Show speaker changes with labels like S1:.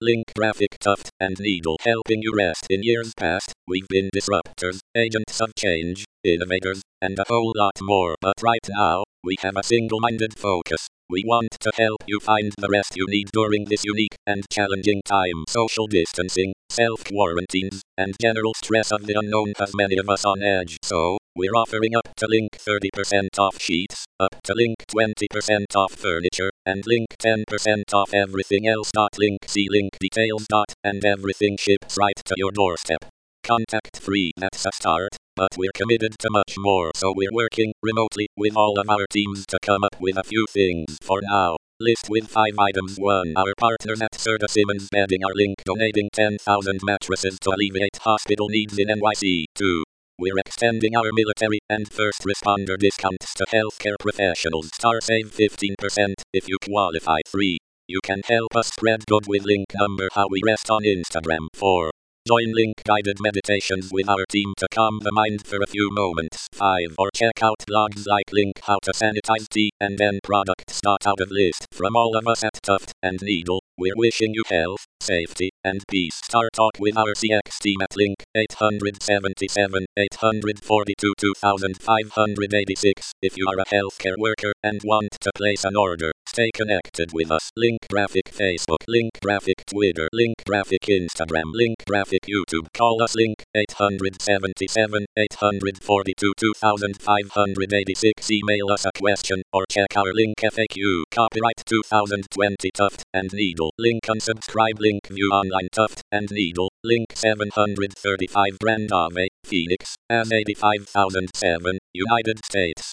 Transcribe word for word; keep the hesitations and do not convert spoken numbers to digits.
S1: Link Graphic Tuft and Needle helping you rest. In years past, we've been disruptors, agents of change, innovators, and a whole lot more. But right now, we have a single-minded focus. We want to help you find the rest you need during this unique and challenging time. Social distancing, self-quarantines, and general stress of the unknown has many of us on edge. So, we're offering up to Link thirty percent off sheets, up to Link twenty percent off furniture, and Link ten percent off everything else. Link see link details. And everything ships right to your doorstep. Contact free, that's a start, but we're committed to much more. So we're working remotely with all of our teams to come up with a few things for now. List with five items. one. Our partners at Serta Simmons Bedding are Link donating ten thousand mattresses to alleviate hospital needs in N Y C. two. We're extending our military and first responder discounts to healthcare professionals. Star save fifteen percent if you qualify. three. You can help us spread good with link number How We Rest on Instagram. four. Join Link guided meditations with our team to calm the mind for a few moments. five. Or check out blogs like Link How to Sanitize Tea and End Products. Out of list. From all of us at Tuft and Needle, we're wishing you health, safety, and peace. Start talk with our C X team at Link eight seven seven, eight four two, two five eight six. If you are a healthcare worker and want to place an order, stay connected with us. Link Graphic Facebook, Link Graphic Twitter, Link Graphic Instagram, Link Graphic YouTube. Call us Link eight seven seven, eight four two, two five eight six. Email us a question or check our Link F A Q. Copyright two thousand twenty Tuft and Needle. Link unsubscribe. Link view online. Tuft and Needle. Link seven thirty-five Grand Ave, Phoenix, A S eighty-five thousand seven, United States.